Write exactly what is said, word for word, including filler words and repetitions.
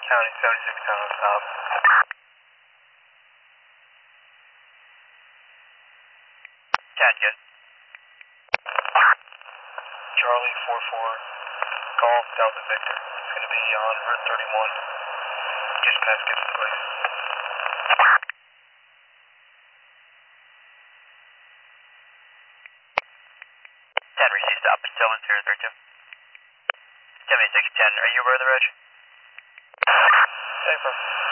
County seventy-six ten on stop. ten, good. Charlie four four, Golf Delta Victor. It's going to be on Route thirty-one, just past Gibson Place. ten, receive stop. Tillman zero three two. seventy-six ten, are you aware of the road? Safer.